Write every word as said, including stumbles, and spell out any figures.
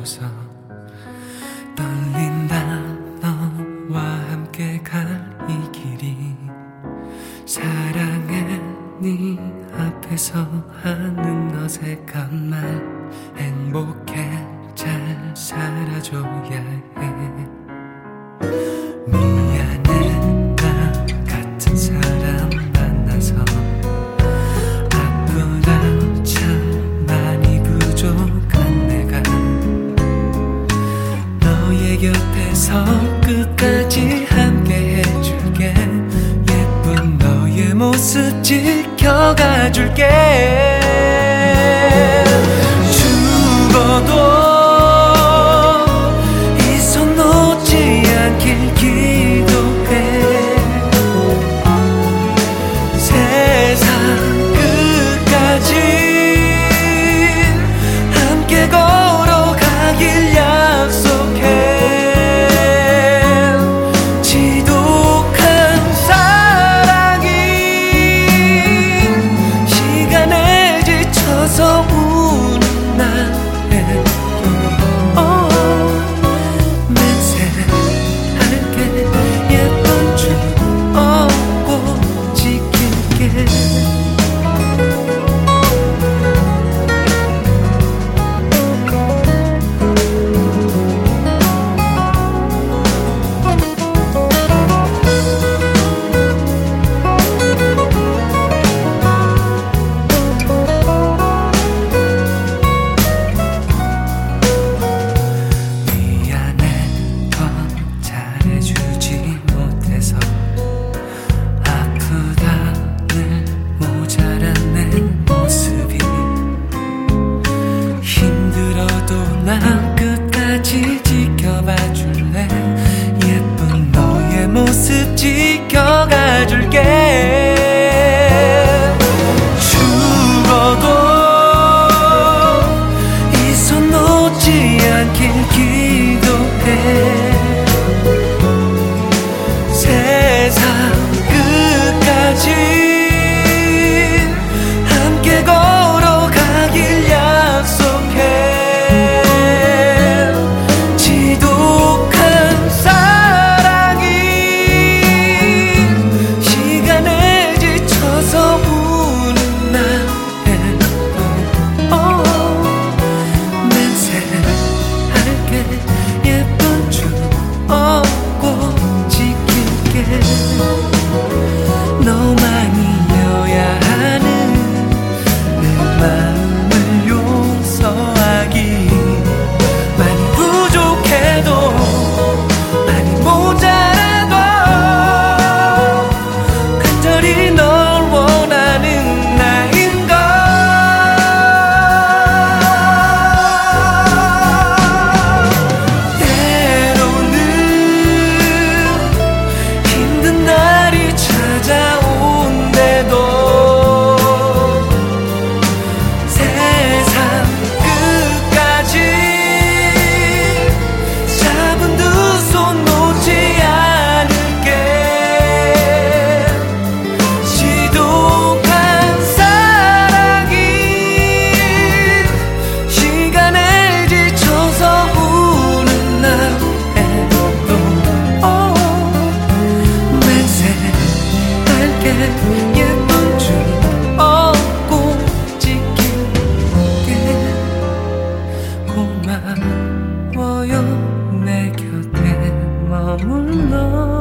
하고서 떨린다 너와 함께 갈 이 길이 사랑해 네 앞에서 하는 어색한 말 행복해 잘 살아줘야 해 미안해 나 같은 사람 만나서 아프다 참 많이 부족한 내가 너의 곁에서 끝까지 함께 해줄게 예쁜 너의 모습 지켜가줄게 죽어도 이 손 놓지 않길 기도해 세상 끝까지 함께 걸어가길 약속해 지독한 사랑이 시간에 지쳐서 우는 날에도 맹세할게 예쁜 줄 얻고 지킬게 미안해 더 잘해주지 못해서 아프다 늘 모자란 내 모습이 힘들어도 나 끝까지 지켜봐 줄래 예쁜 너의 모습 지켜가 줄게 죽어도 이 손 놓지 않길 기도해 세상 끝까지 함께 걸어가길 약속해 지독한 사랑이 시간에 지쳐서 우는 날에도 맹세할게 예쁜 줄 얻고 지킬게 너만이어야 하는 내 마음을 용서하기 많이 부족해도 많이 모자라도 간절히 널 원하는 나인걸 때로는 힘든 날이 찾아온대도 세상 끝까지 잡은 두 손 놓지 않을게 지독한 사랑이 시간에 지쳐서 우는 날에도 맹세할게 예쁜 줄 얻고 지킬게 고마워요 내 곁에 머물러